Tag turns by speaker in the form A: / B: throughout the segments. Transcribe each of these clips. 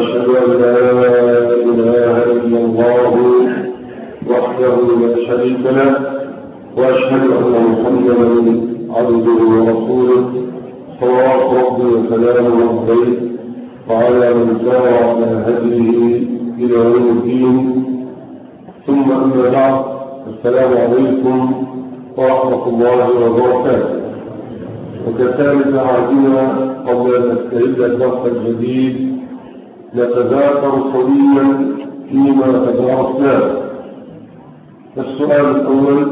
A: وأشهد أن لا إله إلا الله وحده لا شريك له وأشهد أن محمدا عبده ورسوله صلوات ربي وسلامه عليه وعلى من سار على هديه إلى يوم الدين. ثم أما بعد، السلام عليكم ورحمة الله وبركاته. وكذلك عهدنا قبل أن نستهل الدرس الجديد نتذاكر سويا فيما تدارسناه. السؤال الأول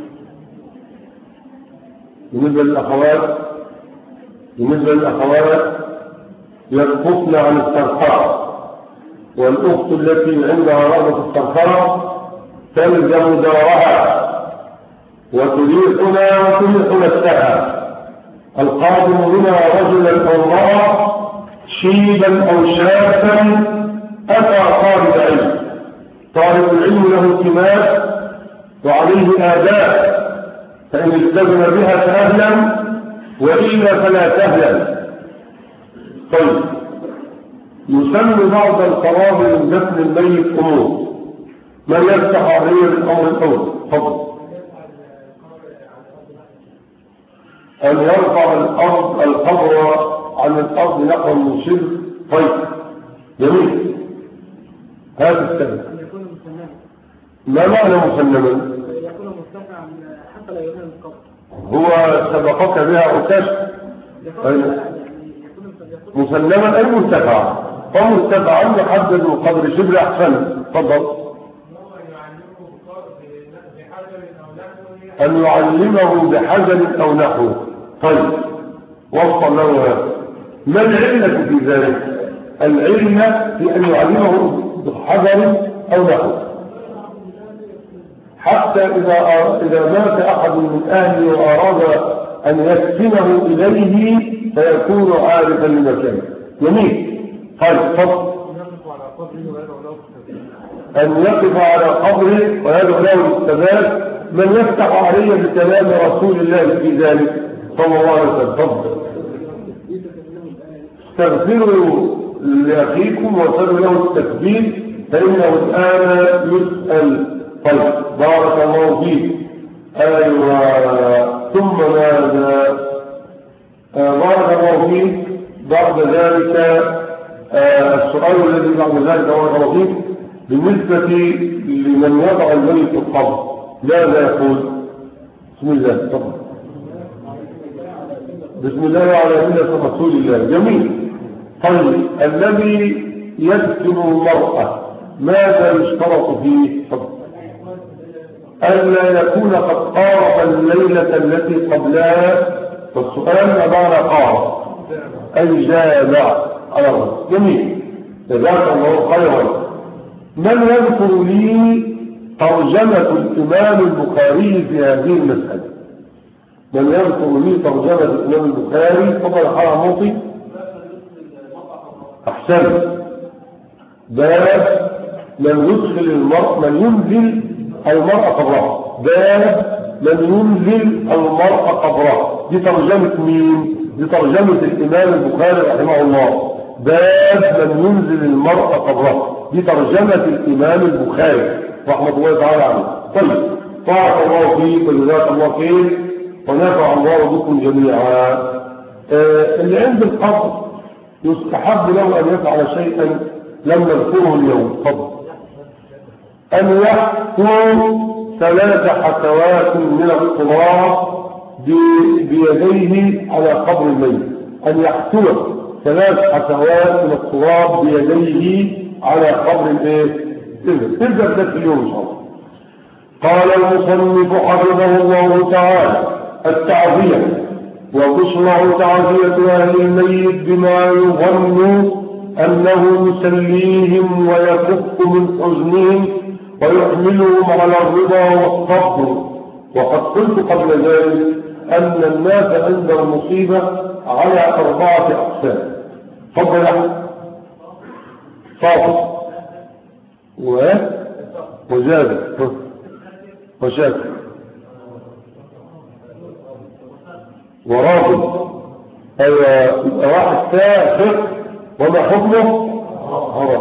A: بالنسبة للأخوات ينقصن عن السرقة، والأخت التي عندها رغبة السرقة تلزم دارها وتريحنا وتريح نفسها. القادم بنا رجلا أو امرأة شيبا أو شابا أتى طالب علم، طالب العلم له التماس وعليه آداب، فإن التزم بها فأهلا وإلا فلا تهلا. طيب، يسمى بعض القرابة من دفن الميت أمور. من يفتح عليه الأمر الأول؟ تفضل. أن يرفع القبر عن الأرض نحو المشرك. طيب، جميل. هذا السبب. ما معنى مسلما؟
B: يكون مرتفعا حتى لا ينام القبر.
A: هو سبقك بها عكاش. مسلما أي مرتفعا، فمرتفعا يحدد القبر شبر أحسن. تفضل. أن يعلمه بحجر أو نحوه. طيب، وصل له هذا. ما العلة في ذلك؟ العلة في أن يعلمه بحجر أو نحوه، حتى إذا مات أحد من أهله وأراد أن يدفنه إليه فيكون عارفا لمكانه. جميل. طيب، تفضل. أن يقف على قبره ويدعو له بالثبات. من يفتح علي بكلام رسول الله في ذلك صلى الله عليه وسلم؟ تفضل. استغفروا لأخيكم وسلوا له التكبير فإنه الآن يسأل. طيب، بارك الله فيك. أيوة. ثم ماذا؟ بارك الله فيك. بعد ذلك السؤال الذي بعد ذلك بارك الله فيك بالنسبة لمن يضع الميت في القبر ماذا يقول؟ بسم الله. تفضل. بسم الله وعلى ملة رسول الله. جميل. طيب، الذي يدفن المرأة ماذا يشترط فيه؟ تفضل. ألا يكون قد قارب الليلة التي قبلها. فالسؤال ما معنى قارب؟ أي جامع. جميل. جزاك الله خيرا. من يذكر لي ترجمة الإمام البخاري في هذه المسألة؟ من يذكر لي ترجمة الإمام البخاري؟ تفضل حرام موطي. أحسن. باب من يدخل من ينزل المرأة قبرها. باب من ينزل المرأة قبرها. دي ترجمة مين؟ دي ترجمة الإمام البخاري رحمه الله. باب من ينزل المرأة قبرها، دي ترجمة الإمام البخاري رحمة الله تعالى عليه. طيب، بارك الله فيك وجزاك الله خير ونفع الله بكم جميعا. اللي عند القبر يستحب له أن يفعل شيئا لم نذكره اليوم. تفضل. أن يحكم 3 حكوات من التراب بيديه على قبر الميت. أن يحكم 3 حكوات من التراب بيديه على قبر الايه؟ إذا ده في اليوم إن شاء الله. قال المصنف حفظه الله تعالى: التعزية. وتشرع تعزية أهل الميت بما يظن أنه يسليهم ويفك من حزنهم ويحملهم على الرضا والصبر. وقد قلت قبل ذلك أن الناس عند المصيبة على 4 أقسام. تفضل يا أحمد. صابر وجابر وشاكر وراضي. أيوة. واحد فاسق وما حكمه؟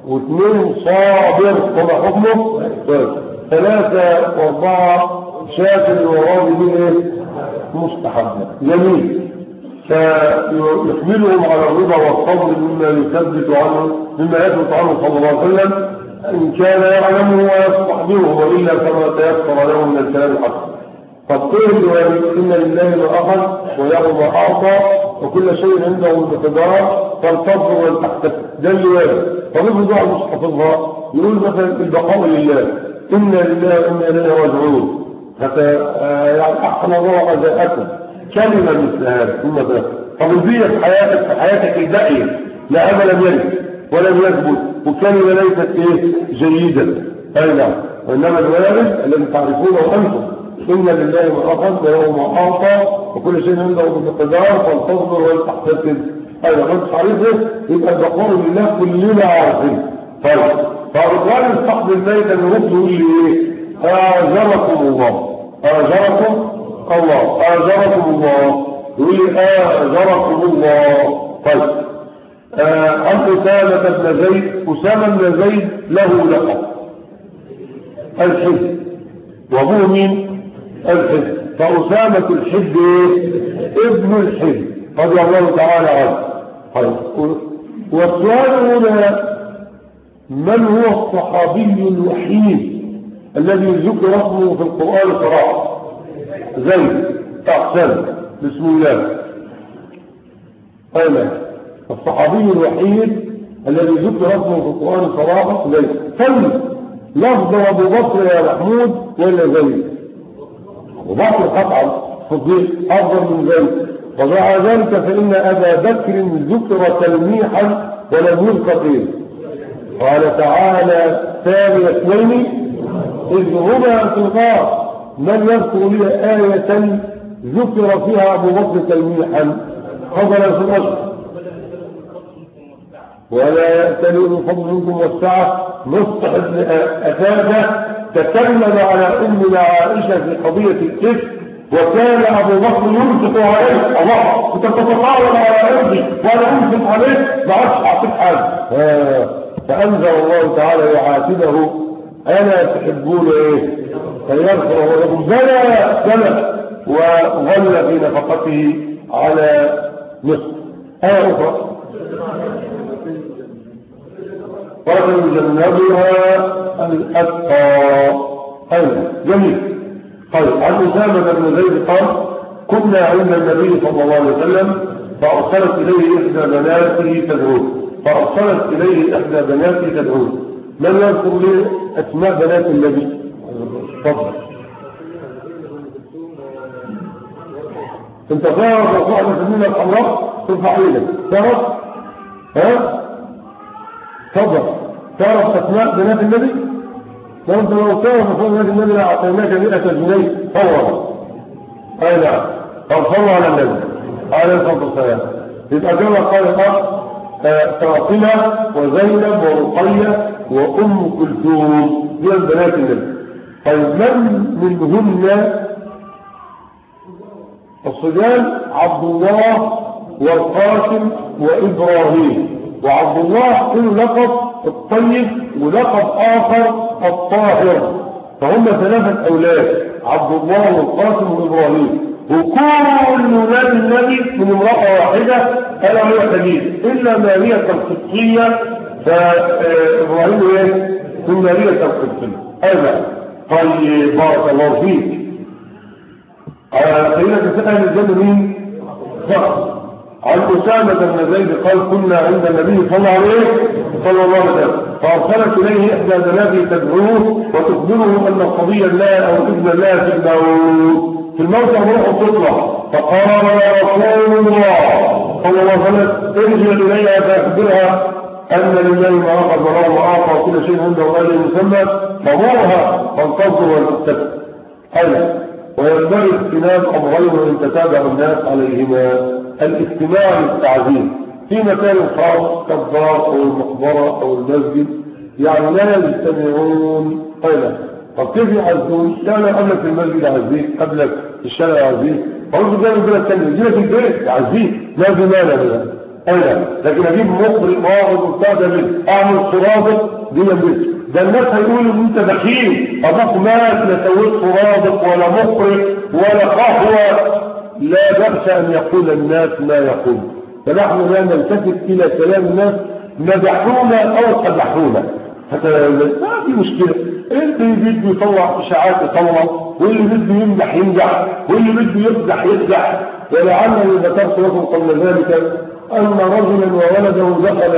A: واثنين صابر وما حكمه؟ طيب. 3 و4 شاكر وراضي به مستحب. جميل. فيحملهم على الرضا والصبر مما يثبت عنه، مما يثبت عنه صلى الله عليه وسلم إن كان يعلمه ويستحضره، وإلا فما تيسر له من الكلام الحق. قد قيل إن لله ما أخذ وله ما أعطى وكل شيء عنده بقدار فالفضل والتحتسب. ده الجواب. فضل دعاء المستحفظها يقول مثلا البقاء لله، إنا لله وإنا إليه راجعون، حتى يعني أحسن الله أداءكم كلمة مثل هذا. ثم ده طب البيئة في حياتك الباقية لا هذا لم يرد ولم يثبت، وكلمة ليست جيدة. أي نعم. وإنما الوارد الذي تعرفونه أنتم إن لله ما أخذ وله ما أعطى وكل شيء عنده بمقدار فالفضل والتحتسب. أيضا ما تعرفه يبقى البقاء لله كلنا عارفين. طيب فالرجال الصحب الميت النبي يقول لي آجركم الله، آجركم الله، آجركم الله، يقول لي آجركم الله. طيب عن أسامة بن زيد، أسامة بن زيد له لقب الحب، وأبوه مين؟ الحب. فأسامة الحب ابن الحب رضي الله تعالى عنه. طيب والسؤال هنا من هو الصحابي الوحيد الذي ذكر اسمه في القرآن صراحة؟ زيد. أحسن. بسم الله. أين الصحابي الوحيد الذي ذكر اسمه في القرآن صراحة؟ زيد. فل لفظ أبو بكر يا محمود ولا زيد؟ أبو بكر قطعا صديق أفضل من زيد. ومع ذلك فإن أبا بكر ذكر تلميحا ولم يذكر فيه. قال تعالى ثاني اثنين إذ هما في الغار من يذكر لي آية ذكر فيها أبو بكر تلميحا فضل في الأشهر ولا يأتل الفضل منكم والسعة. مصطح بن أثاثة تكلم على أمنا عائشة في قضية الإفك وكان أبو بكر ينفق عليه. الله أنت تتطاول على أرضي وأنا أنفق عليك ما عادش أعطيك حاجة. فأنزل الله تعالى يعاتبه ألا تحبون فيغفر الله لكم؟ بلى وظل في نفقته على مصر. أخرى ويجنبها الأتقى. جميل. طيب عن أسامة بن زيد قال كنا عند النبي صلى الله عليه وسلم فأرسلت إليه إحدى بناته تدعوه. من يذكر لي أسماء بنات النبي؟ تفضل. انت تعرف لو صاحب السنين الحمراء ترفع ايدك. تعرف؟ تفضل. تعرف أسماء بنات النبي؟ لو انت لو تعرف أسماء بنات النبي لأعطيناك 100 جنيه فورا. أي نعم. صلوا على النبي عليه الصلاة والسلام. يبقى كما قال الأخ فاطمة وزينب ورقية وأم كلثوم دي بنات النبي. طيب من منهن الصبيان؟ عبد الله والقاسم وإبراهيم. وعبد الله له لقب الطيب ولقب آخر الطاهر، فهم 3 أولاد عبد الله والقاسم وإبراهيم. وكل ولاد النبي من امرأة واحدة ألا هي خليل إلا مارية القبطية، فإبراهيم من مارية القبطية. أيضا طيب بارك الله فيك. سيدنا تسأل الجنة مين؟ فقط. عن أسامة بن زيد قال كنا عند النبي صلى الله عليه وسلم فأرسلت إليه إحدى بناته تدعوه وتخبره أن الصبي الله أو ابن الله في الموت روح تطلع. فقال يا رسول الله صلى الله عليه وسلم ارجع إليها فأخبرها أن لله ما أخذ وله ما أعطى وكل شيء عنده وأجل مسمى فمرها فانتظر والتكتب. أيضا وينبغي اجتناب أمرين إن تتابع الناس عليهما: الاجتماع للتعزيم في مكان خاص كالدار أو المقبرة أو المسجد، يعني لا يجتمعون. أيضا طب كيف يعزون؟ يعني قبلك في المسجد يعزيك، قبلك في الشارع يعزيك، فقلت جاي من بلد ثانية يجي لك البيت يعزيك، لا زمانة بها. ايوه، لكن اجيب مخرج واحد وبتاع ده اعمل سرادق دي بنت. ده الناس هيقولوا ان انت بخيل، ابوك مات لا سويت سرادق ولا مخرج ولا قهوه. لا بأس ان يقول الناس ما يقول، فنحن لا نلتفت الى كلام الناس مدحونا او قدحونا، حتى ما في مشكله. اللي بده يطلع اشاعات يطلع، واللي بده يمدح يمدح، واللي بده يقدح يقدح. ولعلني ذكرت لكم قبل ذلك ان رجلا وولده دخل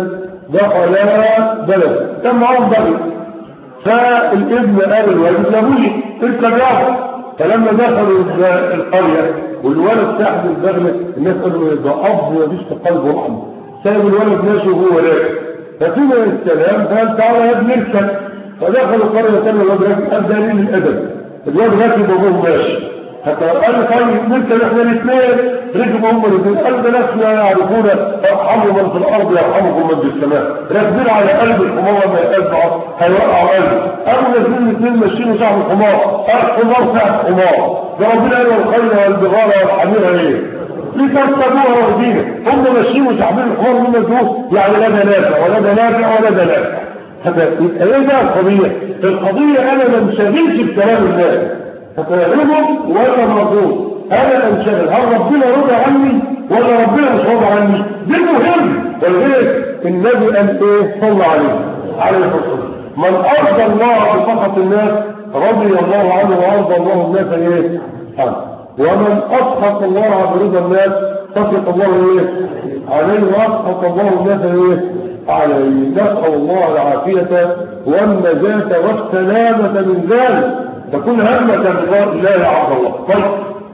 A: بلد كان معهم بلد، فالابن قال الوالد لابوي انت جاهز. فلما دخلوا القريه والولد تحت البغله، الناس قالوا ده اب ما فيش في قلبه رحمه، سايب الولد ماشي وهو راكب. ففينا السلام فقال تعالى يا ابن اركب. فدخلوا قريه ثانيه الولد راكب، قال ده قليل الادب، الولد راكب وابوه ماشي. حتى قال طيب نركب احنا الاثنين، ركبوا هم الاثنين. قال ده ناس لا يعرفون ارحموا من في الارض يرحمكم من في السماء، راكبين على قلب الحمار لما يقطع هيوقع قلبه. قالوا نازلين الاثنين ماشيين صاحب الحمار، الحمار صاحب الحمار، ده ربنا قال الخيل والبغال والحمير ايه؟ لتركبوها واخدينه، هم ماشيين وساحبين الحمار من الدوس، يعني لا ده نافع ولا ده نافع ولا ده نافع. هذا يبقى ايه بقى القضيه؟ القضيه انا ما انشغلش بكلام الناس، فتغلبهم ولا مرضون، انا انشغل هل ربنا رضى عني ولا ربنا مش رضى عني؟ دي مهم. ولذلك النبي قال ايه؟ صلى عليه الصلاه. من ارضى الله بسخط الناس رضي الله عنه وارضى الله الناس ايه؟ عنه. ومن اسخط الله برضا الناس سخط الله ايه؟ عليه، واسخط الله الناس ايه؟ عليه. نسال الله العافيه والنجاه والسلامه من ذلك، تكون همة بغار لا يا عبد الله. طيب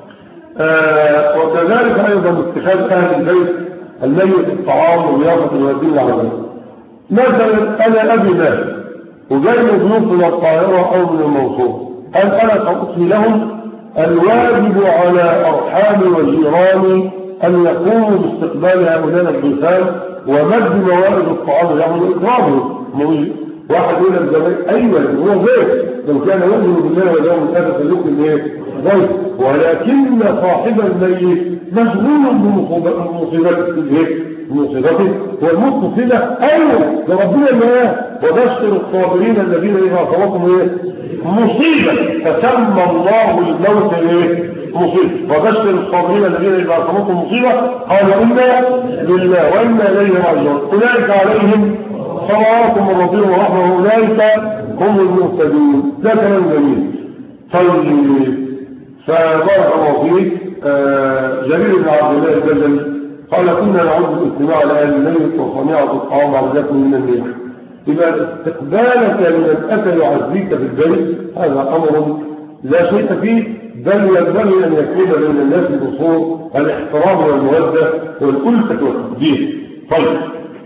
A: وكذلك ايضا اتخاذ اهل البيت الميت الطعام وضيافه الوالدين على البيت. مثلا انا ابي مات وجاي ضيوف من القاهره او من المنصوره، هل انا ساوصي لهم؟ الواجب على ارحامي وجيراني ان يقوموا باستقبال هؤلاء الضيفان ومد موائد الطعام لهم واكرامهم. واحد يقول لك زمان ايوه هو ضيف، لو كان يؤمن بالله واليوم الاخر فليكن ايه؟ ضيف. ولكن صاحب الميت مشغول بمصيبته والمصيبه ايوه ده ربنا الله، وبشر الصابرين الذين اذا اصابتهم ايه؟ مصيبه فسمى الله الموت ايه؟ مصيبه. وبشر الصابرين الذين اذا اصابتهم مصيبه قالوا انا لله وانا اليه راجعون اولئك عليهم صلوات من ربهم ورحمه اولئك هم المهتدون. ده كلام جميل. طيب فبارك الله فيك. جرير بن عبد الله البجلي قال كنا نعود الاجتماع لأهل الميت وصنيعة الطعام على ذات من الريح. إذا استقبالك لمن أتى يعزيك في البيت هذا أمر لا شيء فيه، بل ينبغي أن يكون بين الناس بأصول الاحترام والمودة والألفة والتقدير. طيب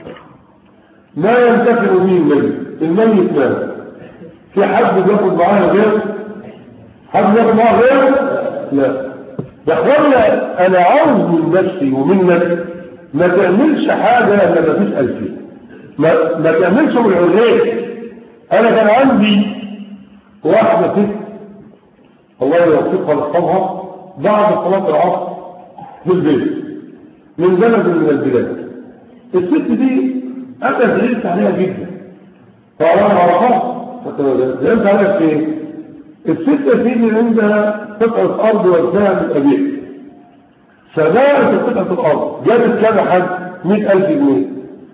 A: ما ينتفع به الميت مات، في حد بياخد معاه غير؟ حد بياخد معاه غير؟ لا. يا اخوانا انا عاوز من نفسي ومنك ما تعملش حاجه لما تسال فيها، ما تعملش بالعريف. انا كان عندي واحده ست الله يوفقها لاصحابها بعد صلاه العصر في البيت من بلد من البلاد. الست دي انا زعلت عليها جدا، فانا عرفها زعلت عليها في ايه؟ الست سيدي عندها قطعة أرض وزنها من أبيها، فباعت قطعة الأرض جابت كذا حد 100,000 جنيه،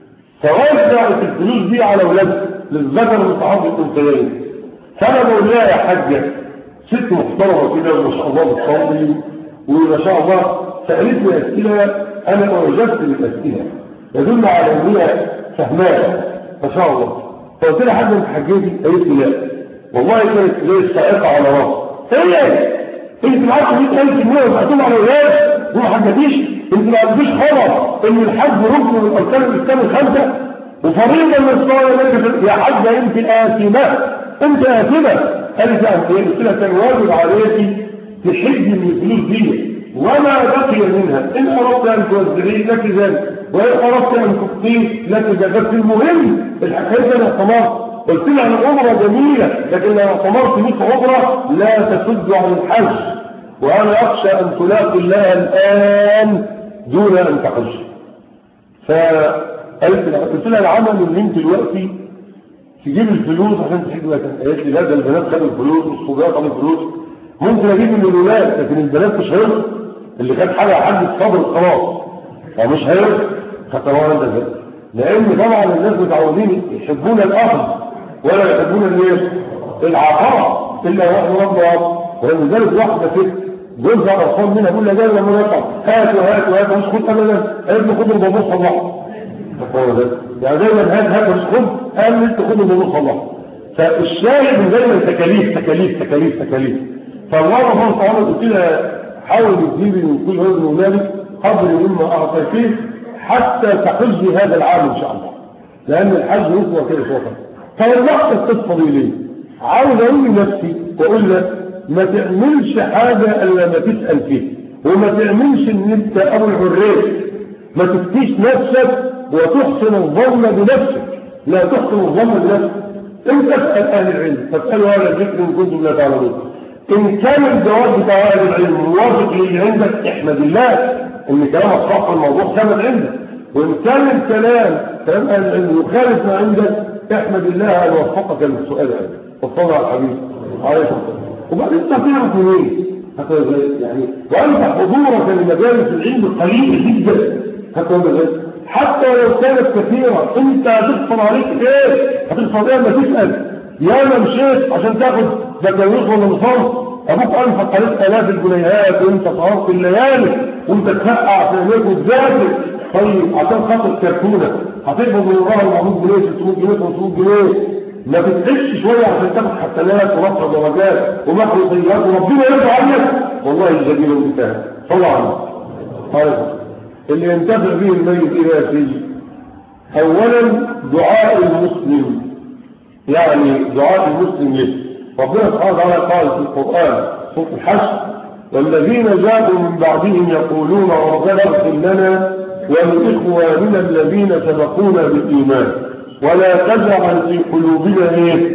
A: فوزعت الفلوس دي على أولادها للذكر متعاطي الأنثيين. فأنا بقول لها يا حاجة ست محترمة كده وما شاء الله بتصلي وما شاء الله، سألتني أسئلة أنا أعجبت بالأسئلة يدل على أن هي فهماها ما شاء الله. فقلت لها حاجة أنت حجيتي؟ قالت لي لا والله كانت زي السائقة على راسي. هي انت معاك 100,000 جنيه وبعتهم على الولاد وما حجتيش؟ انت ما عندكيش خبر ان الحج ركن من اركان الاسلام الخمسه وفريضه من الصلاه. يا حاجه انت آثمة، انت آثمة. قالت يعني ايه؟ قلت لها كان واجب عليكي تحجي من الفلوس دي وما بقي منها، ان اردت ان توزعيه لك ذلك وان اردت ان تبقيه لك ذلك. بس المهم الحكايه انا اعتمرت. قلت لها العمره جميله لكن لو اعتمرت 100 عمره لا تسد عن الحج، وانا اخشى ان تلاقي الله الان دون ان تحج. قلت لها العمل اللي انت دلوقتي تجيب الفلوس عشان تحج وطن. قالت لي لا، ده البنات خدوا الفلوس والصبيان خدوا الفلوس، ممكن اجيب من الولاد لكن البنات مش هيرضوا، اللي كانت حاجه حد الصبر خلاص فمش هيرضوا. خدتها انت ازاي؟ لان طبعا الناس متعودين يحبون الاخذ ولا يحبون الايه؟ العطاء الا واحد ربنا. ولذلك واحده ست جوزها اصلا منها يقول لها جاي لما يطلع هات مش خد ابدا، ابن خد البابوس الله يعني دايما هات مش خد، قال انت خد البابوس الله. فالشاهد دايما تكاليف تكاليف تكاليف تكاليف. فالله سبحانه وتعالى قلت لها حاول تجيبي من كل ولد وولادك قدر مما اعطيتيه حتى تحجي هذا العام ان شاء الله، لان الحج يسوى كده شويه. فوضحت القصه دي ليه؟ عاوز اقول لنفسي واقول لك ما تعملش حاجه الا ما تسال فيه، وما تعملش ان انت ابو العريس، ما تفتيش نفسك وتحسن الظن بنفسك، لا تحسن الظن بنفسك. انت اسال اهل العلم، فاسالوا اهل الذكر ان كنتم لا تعلمون. ان كان الجواب بتاع اهل العلم موافق للي عندك احمد الله ان كلامك صح في الموضوع ثابت عندك، وان كان الكلام كلام اهل العلم يخالف ما عندك احمد الله ان وفقك للسؤال هذا. وصلى على الحبيب عليه الصلاه والسلام. وبعدين انت هتعرف منين؟ يعني وانت حضورك لمجالس العلم قليل جدا حتى لو كانت كثيره، انت هتخسر عليك ايه؟ هتخسر ايه لما تسال؟ يا ما مشيت عشان تاخد بكالوريوس ولا مصاب، ابوك انفق عليك الاف الجنيهات وانت سهرت الليالي وانت تفقع في عينيك وتذاكر. طيب عشان خاطر كرتونه هتقبض من وراها المعروض جنيه 600 جنيه 500 جنيه، ما تتعبش شويه عشان تاخد حسنات ورفع درجات ومحو سيئات وربنا يرضى عنك. والله الجميل انتهى طبعا. طيب اللي ينتفع به الميت الى سيدي اولا دعاء المسلم، يعني دعاء المسلم له. ربنا سبحانه وتعالى قال في القرآن سورة الحشر والذين جاءوا من بعدهم يقولون ربنا اغفر لنا ولإخواننا الذين سبقونا بالإيمان ولا تجعل في قلوبنا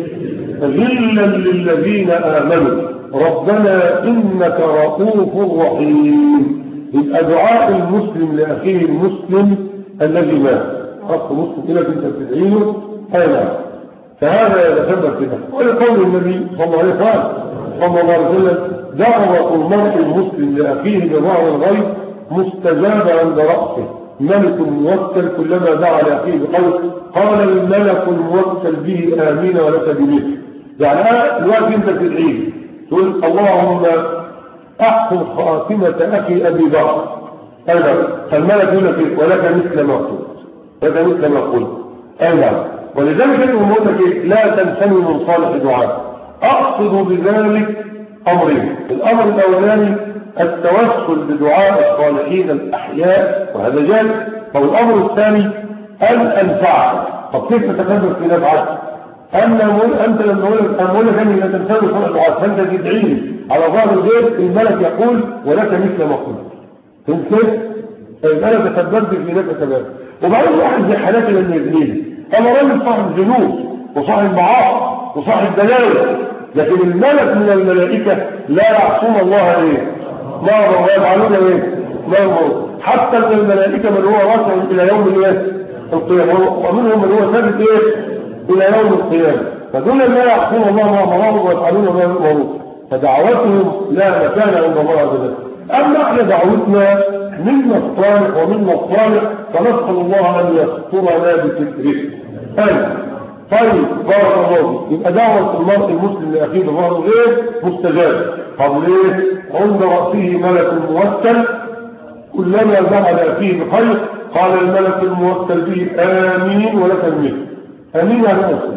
A: غلا للذين آمنوا ربنا إنك رؤوف رحيم. يبقى دعاء المسلم لأخيه المسلم الذي مات، أخ مسلم إلى كنت تدعينه هذا، فهذا يتسبب كده. ولقول النبي صلى الله عليه وسلم دعوة المرء المسلم لأخيه بظهر الغيب مستجابة عند رأسه، ملك موكل كلما دعا لأخيه بقول قال الملك الموكل به آمين ولك بمثل. يعني الوقت انت تدعيه تقول اللهم احسن خاتمة اخي ابي بكر، ايضا فالملك يقول لك ولك مثل ما قلت، ولك مثل ما قلت ايضا. ولذلك يقول لك لا تنسني من صالح دعاء. اقصد بذلك امرين. الامر الاولاني التوسل بدعاء الصالحين الاحياء وهذا جائز. والامر الثاني ان انفعك. طب كيف تتكبر في نفعك؟ انت لما اقول لك اني لا تنسني صالح دعاء فانت تدعيني على ظهر الغيب الملك يقول ولك مثل ما قلت. فهمت كيف؟ انا تكبرت في نفسك كذلك. وبعدين واحد زي حالاتي لما يبنيني انا راجل صاحب ذنوب وصاحب معاصي وصاحب دلائل، لكن الملك من الملائكه لا يعصون الله ما هو ويفعلون ما هو. حتى الملائكه من هو راسع الى يوم القيامه ومنهم من هو ثابت الى يوم القيامه. فدول لا يعصون الله ما امرهم ويفعلون ما يؤمرون، فدعوتهم لا مكان عند الله عز وجل. اما احنا دعوتنا منا الصالح ومنا الصالح فنسال الله ان يسترنا بستره. طيب بارك الله فيك. يبقى دعوه المرء المسلم لاخيه بظهر الغيب مستجابه. طب ليه؟ عند راسه ملك موكل كلما دعا لاخيه بخير قال الملك الموكل به امين ولك المثل. امين يعني اسلم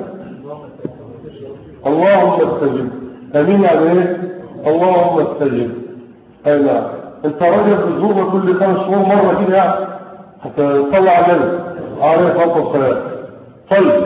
A: اللهم استجب. امين يعني ايه؟ اللهم استجب. اي نعم. انت راجل بتزورنا كل 5 شهور مره كده يعني حتى تطلع علينا عليه الصلاه والسلام. طيب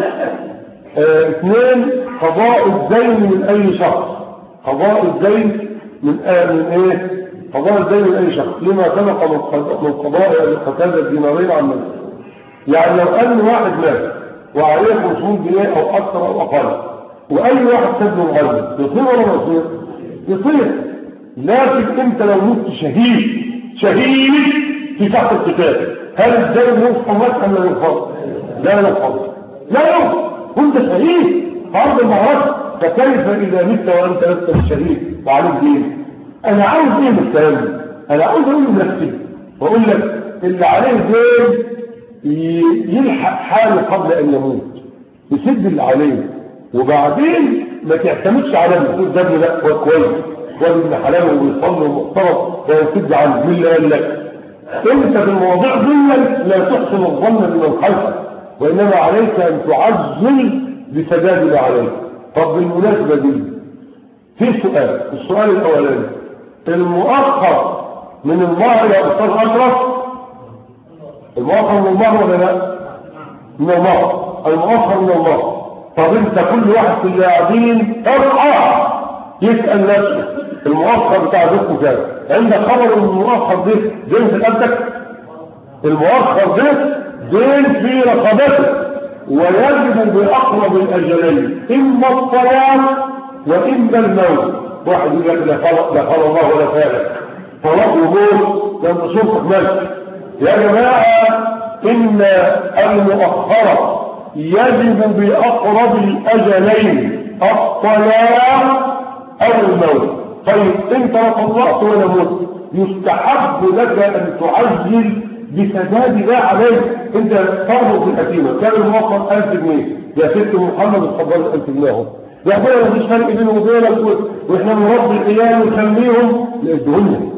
A: 2 قضاء الدين من اي شخص. قضاء الدين من ايه؟ قضاء الدين من اي شخص لما سبق من قضاء قتادة الدينارين عن نفسه. يعني لو ان واحد مات وعليه 500 جنيه او اكثر او اقل واي واحد سد الغرب يصير ولا ما يصير؟ يصير. لكن انت لو مت شهيد في تحت الكتاب هل الدم ينفض أم لا ينفض؟ لا ينفض، لا ينفض، كنت شهيد في أرض المعركة، فكيف إذا مت وأنت لست بالشهيد وعليك دين؟ أنا عاوز إيه من الكلام ده؟ أنا عاوز أقول لنفسي وأقول لك اللي عليه دين يلحق حاله قبل أن يموت، يسد اللي عليه، وبعدين ما تعتمدش على المفروض ده لا هو كويس وابن حلال وبيصلي ومحترم ويسد عنه. مين اللي قال لك؟ انت في المواضيع دي لا تحسن الظن من خلفك، وانما عليك ان تعجل بسداد ما عليك. طب بالمناسبه دي في سؤال، السؤال الاولاني، المؤخر من المهر يا استاذ اشرف، المؤخر من المهر ولا لا؟ من المهر، المؤخر من المهر. طب انت كل واحد في اللاعبين ارقى يسال نفسه المؤخر بتاع بيتكم كام؟ عندك خبر ان المؤخر ده دين في رقبتك؟ المؤخر ده دين في رقبتك، ويجب باقرب الاجلين اما الطلاق واما الموت. واحد يقول لك لا قال الله ولا فعلك، طلاق وموت لم تصرف مالك. يا جماعه ان المؤخره يجب بأقرب الأجلين الطلاق أو الموت. طيب انت لو طلقت ولا مت يستحب لك أن تعجل بسداد ده عليك. انت فرض في الأتيمة كان الموقف 1000 جنيه يا ست محمد اتفضل 1000 جنيه اهو يا اخويا مفيش فرق بينه وبينك واحنا نربي العيال ونخليهم ادهم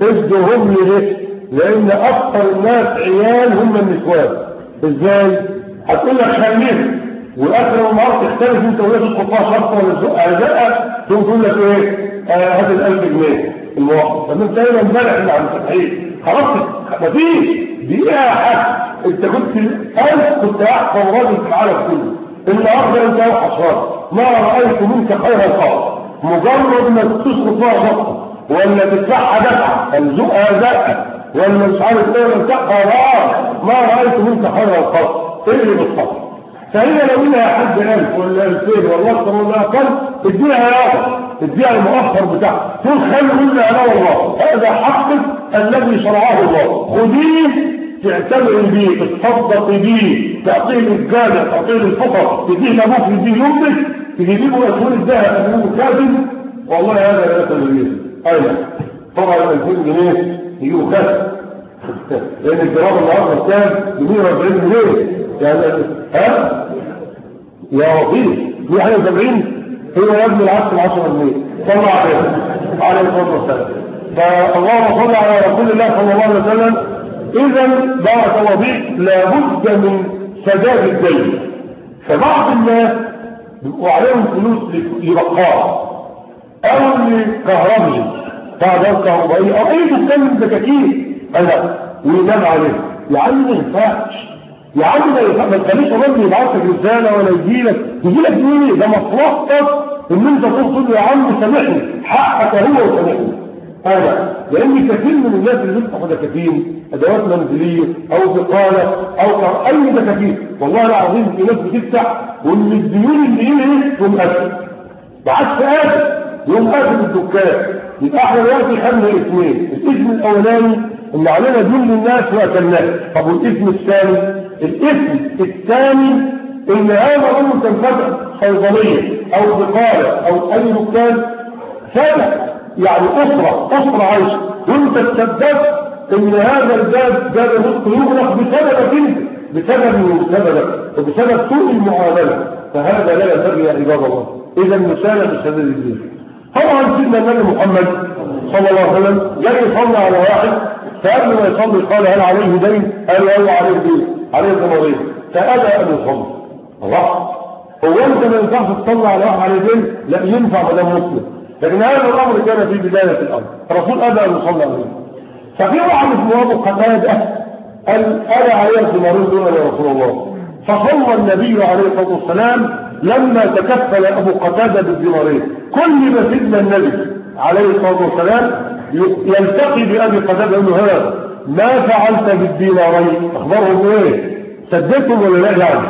A: ليه؟ لأن أكثر الناس عيال هم النسوان. ازاي؟ هتقول لك خليه واخر النهار تختلف انت وهي تدخل فيها شرط ولا زقه تقول لك ايه؟ هات ال 1000 جنيه الموقف. طب انت هنا امبارح اللي عم تصحيح خلاص مفيش دقيقه يا حاج، انت كنت 1000 كنت احسن راجل في العالم كله، النهارده انت اوحش راجل. ما رايت منك خيرا قط، مجرد ما تصرف فيها شرط ولا تدفعها دفعه تلزقها زقه ولا مش عارف ايه ولا تدفعها ما رايت منك خيرا قط. اللي بالصبر. فهي لو لها حد 1000 ولا 2000 ولا اكثر ولا اقل اديها يابا، اديها المؤخر بتاعها، تقول خلوا منها انا والله هذا حقك الذي شرعه الله، خذيه تعتبري بيه، تصدقي بيه، تعطيه للجامع، تعطيه للفقر، تديه لابوك، تديه لامك، تجيبيه مسؤول الذهب تقول كاذب والله هذا لا ياكل بيه. ايوه طبعا 2000 جنيه يجيبوا كاذب لان الجرام النهارده كام؟ 140 جنيه يعني ها يا لطيف 170 هو يا ابن العكس 10 جنيه صلى عليه الصلاه والسلام. فاللهم صل على رسول الله صلى الله عليه وسلم. اذا بارك الله فيك لابد من سداد الدين. فبعض الناس بيبقوا عليهم فلوس لبقاء او لكهربي بعد الكهربائي او اي دكان من الدكاكين انا وينام عليه. يا عم ما ينفعش، يا عم ما تخليش راجل يبعت لك رساله ولا يجي لك ايه؟ ده مصلحتك ان انت تقول له يا عم سامحني، حقك هو وسامحني. انا لان كثير من الناس اللي بيفتحوا دكاكين ادوات منزليه او بقاله او اي دكاكين والله العظيم في ناس بتفتح وان الديون اللي ايه يقوم قافل ما عادش قادر يقوم قافل الدكان. يبقى احنا دلوقتي خدنا اثنين، الاسم الاولاني ان علينا دين للناس واكلناه. طب والاسم الثاني؟ الاسم الثاني ان هذا الامر تنفتح صيدليه او بقاله او اي دكان فتح يعني اسره عايشه وانت تصدقت ان هذا الباب رزق يغلق بسببك انت، بسببك وبسبب سوء المعامله. فهذا لا ينبغي يا عباد الله. اذا مثال بسبب الدين. طبعا سيدنا النبي محمد صلى الله عليه وسلم جاي يصلي على واحد، فقبل ما يصلي قال هل عليه دين؟ قال ايوه عليه دين، عليه ضمانين، فابى ان يصلي. الله، هو انت ما ينفعش تصلي على واحد عليه دين؟ لا ينفع ما دام مسلم، لكن هذا الامر كان في بدايه الامر، الرسول ابى ان يصلي عليه. ففي واحد اسمه ابو قتاده قال انا علي الضمانين دول يا رسول الله. فصلى النبي عليه الصلاه والسلام لما تكفل ابو قتاده بالدينارين. كل ما سيدنا النبي عليه الصلاه والسلام يلتقي بابي قتاده يقول له هذا ما فعلت بالدينارين؟ اخبارهم ايه؟ سددتم ولا لا؟ يعني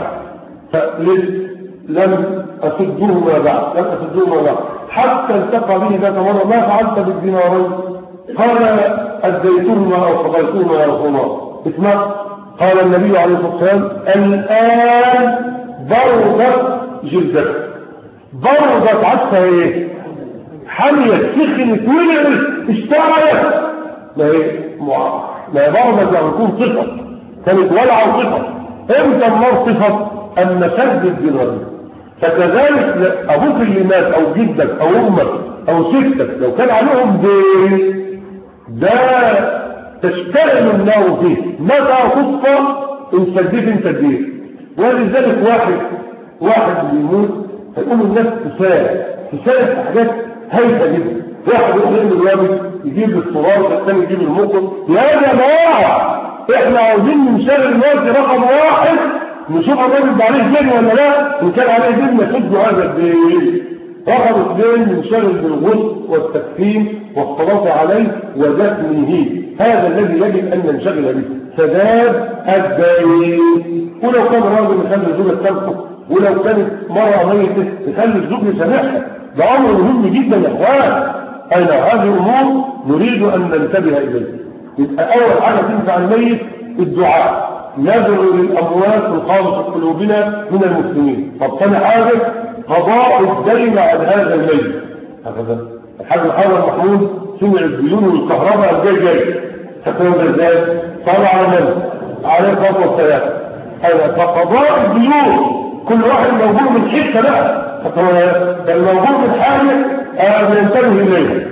A: لم اسدهما بعد حتى التقى به ذات مره ما فعلت بالدينارين؟ قال اديتهما او قضيتهما يا رسول الله. اسمع قال النبي عليه الصلاة والسلام الآن بردت جلدك. بردت عدتها ايه؟ حميت سخنت ولعت اشتعلت. ما هي بردت يعني يكون صفة، كانت ولعة وصفة. امتى النار صفة؟ أما شدت بالغرب. فكذلك أبوك اللي مات أو جدك أو أمك أو ستك لو كان عليهم دين ده تشتغل النار فيه متى تصفى إن سديت إن سديت. ولذلك واحد بيموت فيقوم الناس تسال في حاجات هايفة جدا. واحد يقوم يعمل الواجب يجيب التراب، الثاني يجيب المقص. يا جماعة احنا عاوزين نشغل الوقت رقم واحد نشوف الراجل ده عليه دين ولا لا. ان كان عليه دين نسد هذا الدين. رقم اثنين ننشغل بالغسل والتكفين والصلاة عليه ودفنه. هذا الذي يجب ان ننشغل به سداد الدين. ولو كان راجل نخلي الزوجة تسامحه، ولو كانت مرأة ميتة نخلي الزوج يسامحها. ده امر مهم جدا يا اخوان. اين هذه الامور نريد ان ننتبه اليها. يبقى اول حاجه تنفع الميت الدعاء، ندعو للاموات الخالصه قلوبنا من المسلمين. طب ثاني حاجه قضاء الدين عن هذا الميت. هكذا الحاج محمد محمود سمع الديون والكهرباء جاي فكانوا ازاي؟ صلى على النبي عليه الصلاه والسلام. فقضاء الديون كل واحد موجود من حته بقى، الموجود من حاجه بينتبه اليه.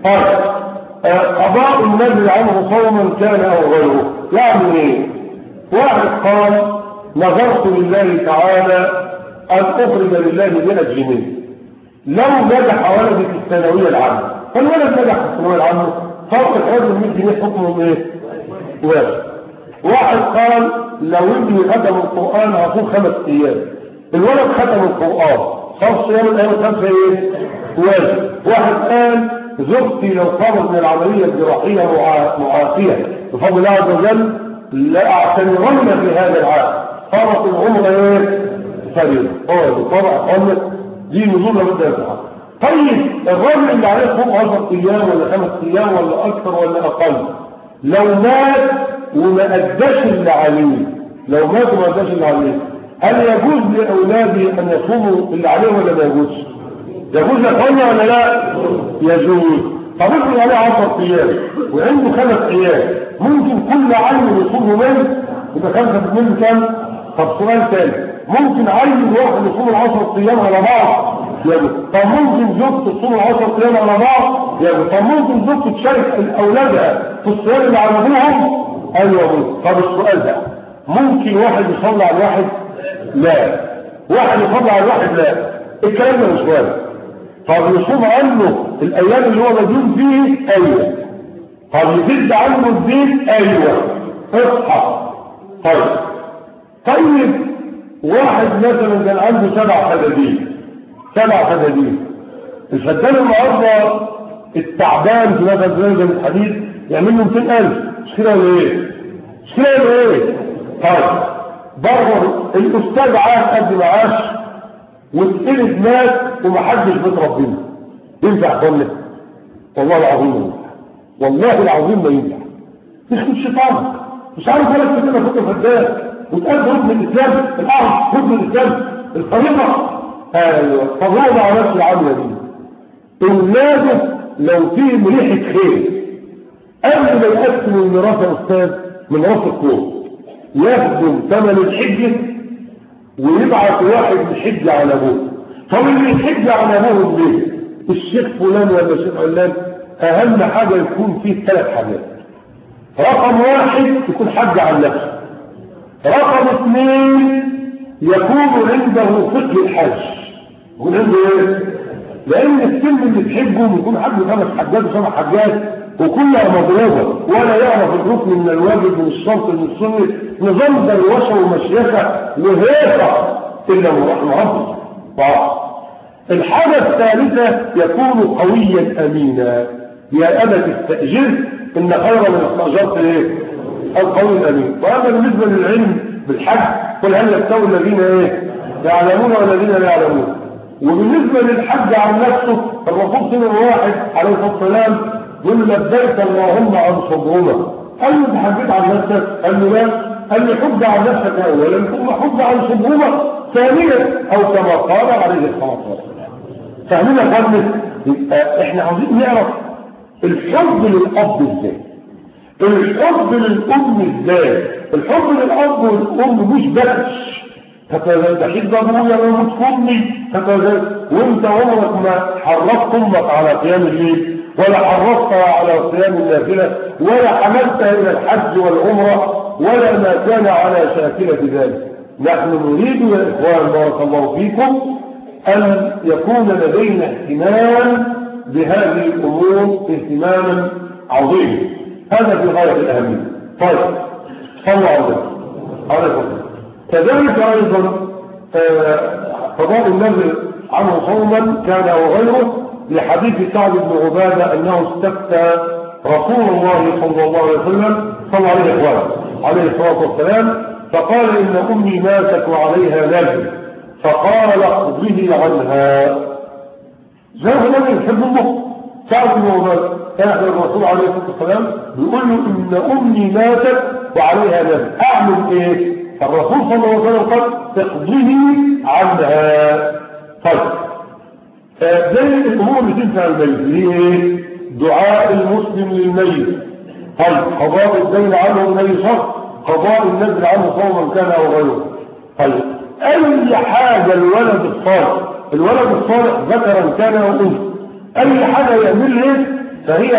A: قضاء النبي عنه صوما كان او غيره. يعني ايه؟ واحد قال نظرت لله تعالى ان اخرج لله 100 جنيه لو نجح ولدي في الثانويه العامه. فالولد نجح في الثانويه العامه فرق الحاجه 100 جنيه حكمه ايه؟ واحد قال لو ابني ختم القران هصوم 5 ايام. الولد ختم القران صار صيام الايام 5 ايه؟ واجب. واحد قال زوجتي لو قامت من العملية الجراحية معافية بفضل الله عز وجل لأعتمرن في هذا العام. صارت العمر ايه؟ فريضة. طبعا قامت دي نزول لابد يفعل. طيب الراجل اللي عليه فوق 10 ايام ولا 5 ايام ولا اكثر ولا اقل لو مات وما اداش اللي عليه، لو مات وما اداش اللي عليه، هل يجوز لاولاده ان يصوموا اللي عليه ولا ما يجوز؟ يجوز لأخوانا ولا لا؟ يجوز. طب افرض عليه 10 ايام وعنده 5 ايام ممكن كل عين يصوم يومين يبقى 5 في 2 كام؟ طب سؤال تاني، ممكن عين واحد يصوم 10 ايام على بعض؟ يجوز. طب ممكن زوجته تصوم 10 ايام على بعض؟ يجوز. طب ممكن زوجته تشارك اولادها في الصيام اللي على ابوهم؟ ايوه يجوز. طب السؤال ده ممكن واحد يصلي على واحد؟ لا. واحد يصلي على واحد؟ لا. الكلام ده مش وارد. طب يصوم عنه الايام اللي هو مدين فيه؟ ايوه. طب يزيد عنه الدين؟ ايوه. اصحى. طيب واحد مثلا كان عنده 7 فدادين الفدان النهارده التعبان في مثلا زي الحديد يعمل له 200,000. مش كده ولا ايه؟ طيب برضه الاستاذ عاش قد معاش واتقلب مات ومحدش بيت ربنا، ينفع ظلك؟ والله العظيم والله العظيم ما ينفع. تخش شيطانك مش عارف ولا كده كنت فدان وتقدم ركن الاسلام الارض ركن الاسلام الطريقه. ايوه. طب هو ما عملش العمله دي اولاده لو فيهم ريحه خير قبل ما يقسموا الميراث يا استاذ من راس الكون يخدم ثمن الحجه ويبعث واحد يحج على ابوه. طب اللي يحج على ابوه ليه؟ الشيخ فلان ولا الشيخ علان اهم حاجه يكون فيه 3 حاجات. رقم 1 يكون حج عن نفسه. رقم 2 يكون عنده فقه الحج. يكون عنده ايه؟ لان السن اللي تحجه يكون حج 5 حجات و7 حجات وكلها مضروبه ولا يعرف الركن من الواجب من الشرط من السنه نظام دروشه ومشيخه وهيصه الا من رحم ربه. الحاجه الثالثه يكون قويا امينا. يا ابا تستاجر ان خير من استاجرت ايه؟ القوي الامين. واما بالنسبه للعلم بالحج قل هل يستوي الذين ايه؟ يعلمون والذين لا يعلمون. وبالنسبه للحج عن نفسه الرسول صلى الله عليه وسلم يقول لبيك اللهم عن صبرنا. قال له انت حجيت عن نفسك؟ قال له لا. قال لي حج عن نفسك أولا ثم حج عن صبوبة ثانيا، أو كما قال عليه الصلاة والسلام. فاهمين يا اخوانا؟ يبقى احنا عاوزين نعرف الحب للأب ازاي، الحب للأم ازاي. الحب للأب والأم مش بس بحب أبويا وأموت في أمي وأنت عمرك ما حرصت أمك على قيام الليل، ولا حرصتها على قيام النافلة، ولا حملتها إلى الحج والعمرة، ولا ما كان على شاكلة ذلك. نحن نريد يا إخوان بارك الله فيكم أن يكون لدينا اهتمام بهذه الأمور اهتماما عظيما، هذا في غاية الأهمية. طيب صلوا على النبي. كذلك أيضا قضاء النذر عنه صوما كان أو غيره، لحديث سعد بن عبادة أنه استفتى رسول الله صلى الله عليه وسلم صلى عليه إخوانه عليه الصلاة والسلام، فقال إن أمي ماتت وعليها نذر، فقال اقضه عنها. زي النبي يحب الله سعد بن عبادة كان الرسول عليه الصلاة والسلام بيقول له إن أمي ماتت وعليها نذر، أعمل إيه؟ الرسول صلى الله عليه وسلم قال تقضيه عنها. طيب زي الأمور اللي تنفع الميت ليه؟ دعاء المسلم للميت. طيب قضاء الدين عنه من أي شخص، قضاء النذر عنه صوما كان أو غيره. طيب أي حاجة الولد الصالح ذكرا كان أو أنثى، أي حاجة يعملها فهي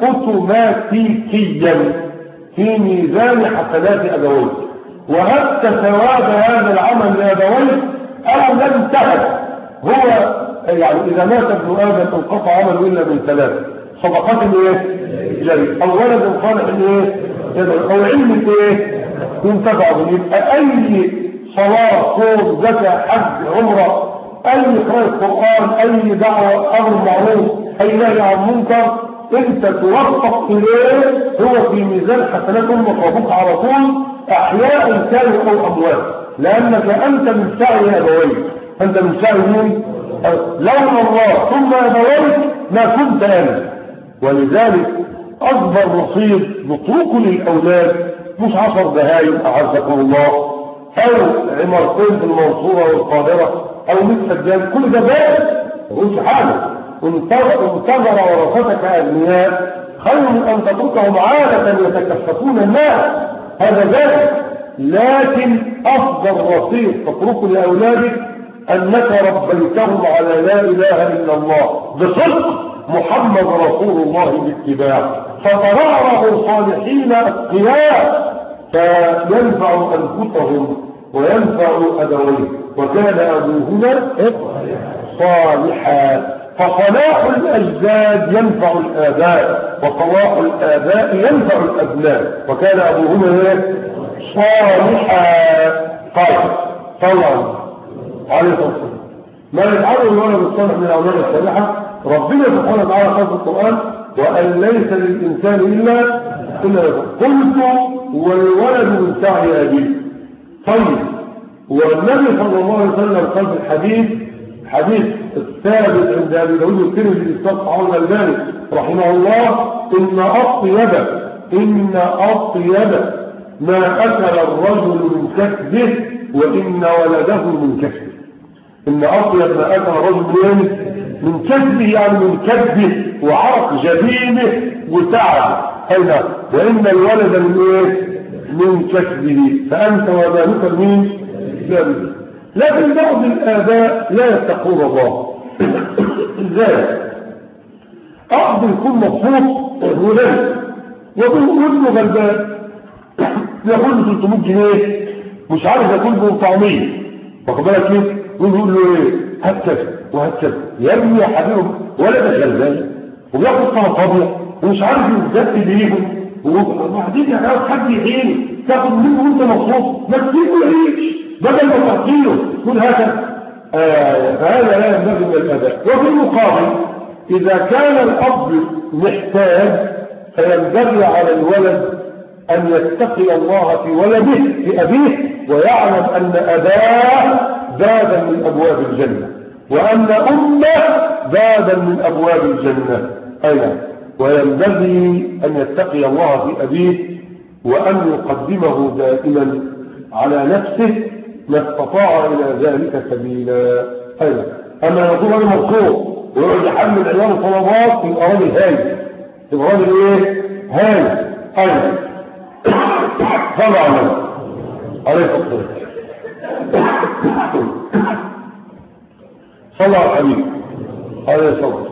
A: أوتوماتيكيا في ميزان حسنات أبويه، وهبت ثواب هذا العمل لأبويه أو لم تهب. هو يعني إذا مات ابن آدم انقطع عمله إلا من ثلاث: صدقات جريء، أو ولد صالح أو علم ينتفع به. يبقى أي صلاة صوم زكاة حج عمرة، أي قراءة قرآن، أي دعوة أمر معروف، أي نهي عن منكر، أنت توفق إليه هو في ميزان حسنات أمك وأبوك على طول، أحياء كانوا أو أموات، لأنك أنت من سعي أبويك، أنت من سعي مين؟ لولا الله ثم أبويك ما كنت أنا. ولذلك أكبر نصيب نتركه للأولاد مش 10 دهايم أعزكم الله، أو عمارتين في المنصورة والقاهرة، أو 100 سجان، كل ده بس مش حاجة. انتظر ورثتك أغنياء خير من أن تتركهم عادة يتكففون الناس، هذا ذلك. لكن أفضل رصيد تتركه لأولادك أنك ربيتهم على لا إله إلا الله بصدق، محمد رسول الله باتباع، فترعرعوا صالحين أتقياء، فينفع أنفسهم وينفع أبويه، وكان أبوهما صالحا. فصلاح الأجداد ينفع الآباء، وصلاح الآباء ينفع الأبناء، وكان أبوهما صالحا. طيب طبعا عليه الصلاة والسلام ما يفعله الولد الصالح من الأولاد الصالحة. ربنا سبحانه وتعالى قال في القرآن: وأن ليس للإنسان إلا قلت والولد من سعي أبيه. طيب والنبي صلى الله عليه وسلم قال في الحديث الثابت عند أبي داود والترمذي الإسناد صحيح الألباني رحمه الله: إن أطيب ما أكل الرجل من كسبه وإن ولده من كسبه. إن أطيب ما أكل الرجل من كسبه، يعني من كسبه وعرق جبينه وتعب، وإن الولد من كسبه، فأنت وذلك من جبينه. لكن بعض الآباء لا يتقون الله. إزاي؟ أحد يكون مبسوط ولد وابنه غلبان يقول له 300 جنيه مش عارف ياكل بهم طعميه، واخد بالك ايه؟ ويقول له ايه؟ هات كذا وهات كذا. يا ابني يا حبيبي ولد غلبان وبياخد طعميه ومش عارف يزكي بيهم، وبعدين يا جماعه حد يعينه تاخد منه وانت مبسوط، ما تسيبه يعيش بدل ما تعطيله تقول هكذا. فهذا لا ينبغي من الاباء. وفي المقابل اذا كان الاب محتاج فينبغي على الولد أن يتقي الله في ولده في أبيه، ويعلم أن أباه بابا من أبواب الجنة، وأن أمه بابا من أبواب الجنة أيضا. وينبغي أن يتقي الله في أبيه وأن يقدمه دائما على نفسه ما استطاع إلى ذلك سبيلا. أيضا أما يقول أنا مبسوط ويقعد يحمل عيال طلبات يبقى راجل هاي، يبقى راجل إيه؟ هاي. أيضا طبعا عليه الصلاة صلى على الحبيب عليه الصلاة.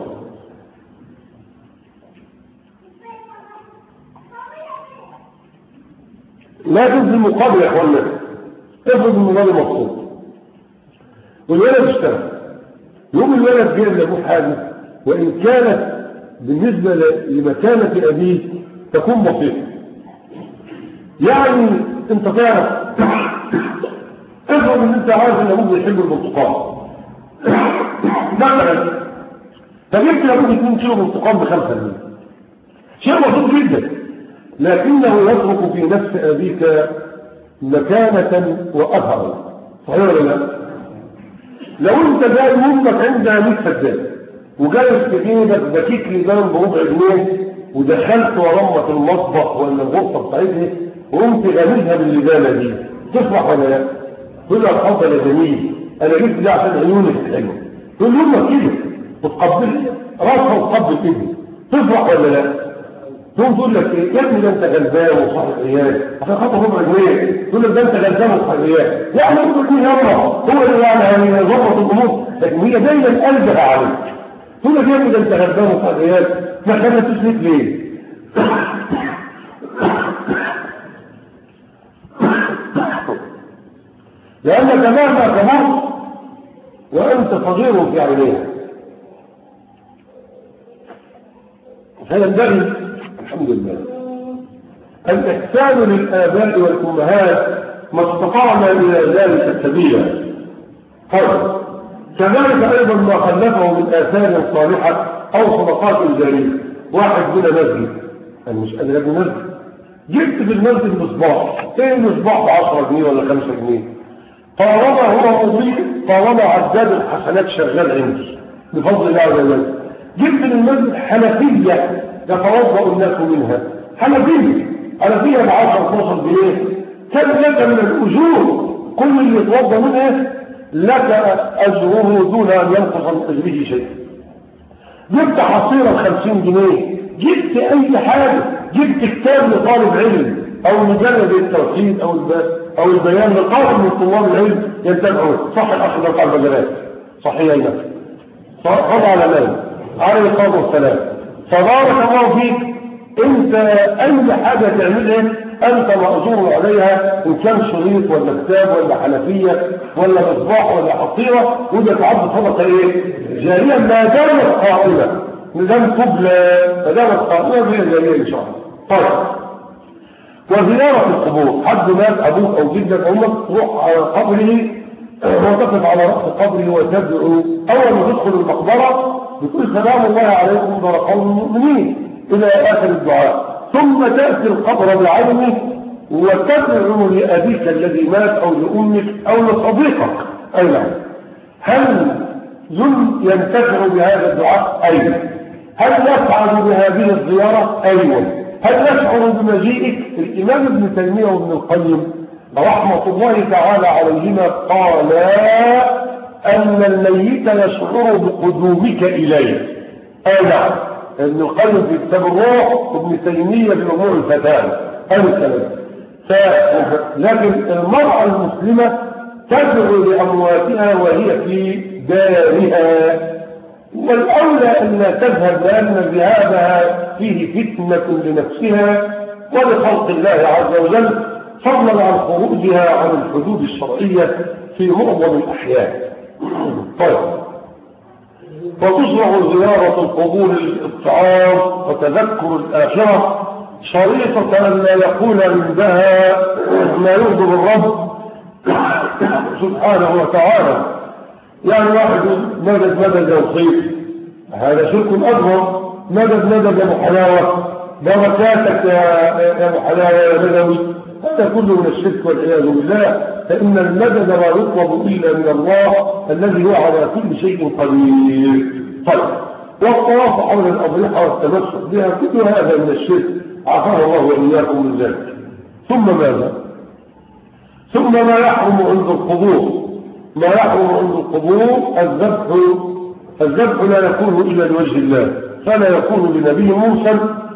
A: لا تبذل مقابل يا اخوانا، افرض ان الولد مبسوط والولد اشتغل، يوم الولد جاء لابوه حاجه وان كانت بالنسبه لمكانه ابيه تكون بسيطه. يعني انت تعرف افرض ان انت عارف ان ابوك بيحب البرتقال مثلا، فجبت لابوك 2 كيلو برتقال ب5 جنيه، شيء بسيط جدا، لكنه يترك في نفس أبيك مكانة وأثرا. صحيح ولا لا؟ لو انت جاي امك عندها 100 فدان وجايب في جيبك باكيت لبان بربع جنيه ودخلت ورمت المطبخ ولا الغرفه بتاعتها وقمت غامزها باللبانه دي، تفرح ولا لا؟ تقول لها اتفضل يا جميل انا جبت دي عشان عيونك الحلوه. تقول لامك كده وتقبل راسها وتقبل ابنك، تفرح ولا لا؟ تقول لك ايه يا ابني ده انت غلبان وصاحب عيال عشان خاطر ربع جنيه، تقول لك ده انت غلبان وصاحب عيال، يعني ممكن يكون يلا هو اللي يعني يظبط الامور، لكن هي دايما قلبها عليك. تقول لك يا ابني ده انت غلبان وصاحب عيال، ما احنا تسلك ليه؟ لانك مهما كبرت وانت صغير في عينيها. فينبغي الحمد لله الإحسان للآباء والأمهات ما استطعنا إلى ذلك سبيلا. طيب كذلك أيضا ما خلفه من آثار صالحة أو صدقات جارية. واحد بنا مسجد، أنا مش قادر أبني مسجد، جبت في المسجد مصباح، إيه المصباح ب10 جنيه ولا 5 جنيه، طالما هو مضيء، طالما عداد الحسنات شغال عندي بفضل الله عز وجل. جبت من المسجد حنفية يتوضأ الناس منها، حنفية ب10-12 جنيه، كان لك من الأجور كل اللي يتوضأ منها لك أجره دون أن ينقص من أجره شيء. جبت حصيرة ب50 جنيه، جبت أي حاجة، جبت كتاب لطالب علم أو مجلد التوحيد أو البيان لطالب من طلاب العلم ينتبعون. صح الأخ ده بتاع المجالات صحيح هنا صح على مال عليه الصلاة والسلام. فبارك الله فيك، انت اي حاجة تعملها انت مأجور عليها، ان كان شريط ولا كتاب ولا حنفية ولا مصباح ولا حصيرة، وده تعد صدقة ايه جارية ما دامت قائمة، ما دام قبلة ما دامت قائمة هي جارية ان شاء الله. طيب وزيارة القبور، حد مات ابوك او جدك او امك تروح على قبره وتقف على رأس قبره وتدعو. اول ما تدخل المقبرة بتقول سلام الله عليكم دار قوم المؤمنين إلى آخر الدعاء، ثم تأتي القبر بعينه وتدعو لأبيك الذي مات أو لأمك أو لصديقك. أي نعم. هل ينتفع بهذا الدعاء؟ أيوة. هل يفعل بهذه الزيارة؟ أيوة. هل يشعر بمجيئك؟ الإمام ابن تيمية وابن القيم رحمة الله تعالى عليهما قالا أن الميت يشعر بقدومك إليه. نعم. ابن القيم في كتاب الروح وابن تيمية في أمور الفتاوى الكلام. لكن المرأة المسلمة تدعو لأمواتها وهي في دارها، والأولى أن لا تذهب لأن ذهابها فيه فتنة لنفسها ولخلق الله عز وجل، فضلا عن خروجها عن الحدود الشرعية في معظم الأحيان. طيب وتشرع زيارة القبور للإطعام وتذكر الآخرة شريطة أن لا يكون عندها ما يغضب الرب سبحانه وتعالى. يعني واحد مدد يا وصيف، هذا شرك أكبر. مدد يا ابو حلاوة، بركاتك يا ابو حلاوة يا بدوي، هذا كله من الشرك والعياذ بالله. فإن المدد لا يطلب إلا من الله الذي هو على كل شيء قدير. طيب والطواف حول الأضرحة والتمسك بها كل هذا من الشرك، عافانا الله وإياكم من ذلك. ثم ماذا؟ ثم ما يحرم عند القبور. ما يحرم عند القبور الذبح لا يكون إلا لوجه الله، فلا يكون لنبي موسى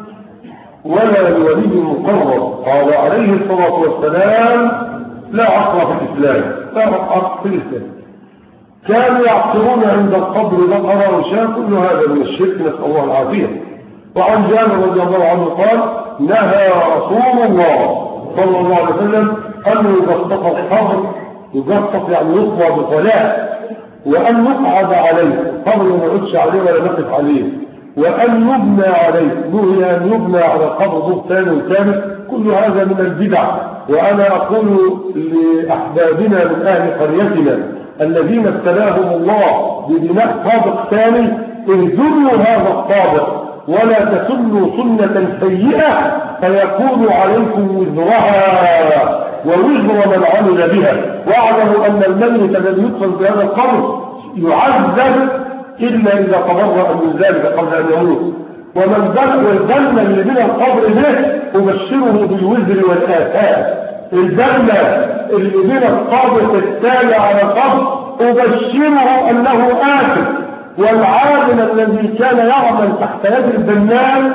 A: ولا لولي مقرب. قال عليه الصلاة والسلام: لا عقل في الإسلام، لا عقل في الإسلام. كانوا يعقرون عند القبر بقرة وشاة، كل هذا من الشرك، نسأل الله العافية. وعن جابر رضي الله عنه قال: نهى رسول الله صلى الله عليه وسلم أن يبسط القبر، يبسط يعني يطوى بطلاء، وأن نقعد عليه، قبر ما يقعدش عليه ولا نقف عليه، وأن يبنى عليه، نهي أن يبنى على قبر دور ثاني وثالث، كل هذا من البدع. وأنا أقول لأحبابنا من أهل قريتنا الذين ابتلاهم الله ببناء طابق ثاني: اهدموا هذا الطابق ولا تسنوا سنة سيئة فيكون عليكم وزرها ووزر من عمل بها. واعلموا أن الميت الذي يدخل في هذا القبر يعذب إلا إذا تبرأ من ذلك قبل أن يموت. ومن الدم اللي من القبر ده أبشره بالوزر والآثام. الدم اللي من الطابق التالي على القبر أبشره أنه آثم. والعامل الذي كان يعمل تحت يد البنان